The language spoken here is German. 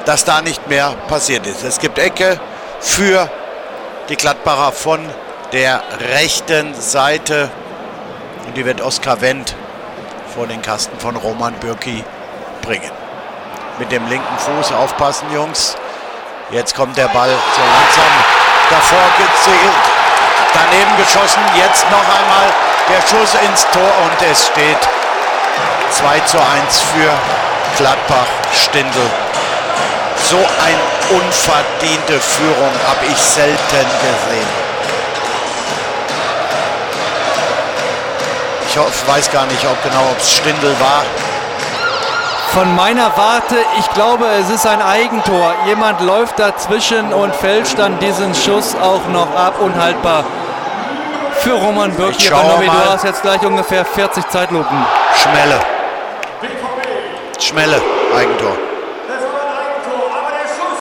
dass da nicht mehr passiert ist. Es gibt Ecke für die Gladbacher von der rechten Seite. Und die wird Oskar Wendt vor den Kasten von Roman Bürki bringen. Mit dem linken Fuß aufpassen, Jungs. Jetzt kommt der Ball so langsam davor gezählt. Daneben geschossen. Jetzt noch einmal der Schuss ins Tor und es steht 2:1 für Gladbach. Stindl. So eine unverdiente Führung habe ich selten gesehen. Ich weiß gar nicht, ob es Stindl war. Von meiner Warte, ich glaube, es ist ein Eigentor. Jemand läuft dazwischen und fälscht dann diesen Schuss auch noch ab, unhaltbar für Roman Bürki. Aber du hast jetzt gleich ungefähr 40 Zeitlupen. Schmelle, Eigentor.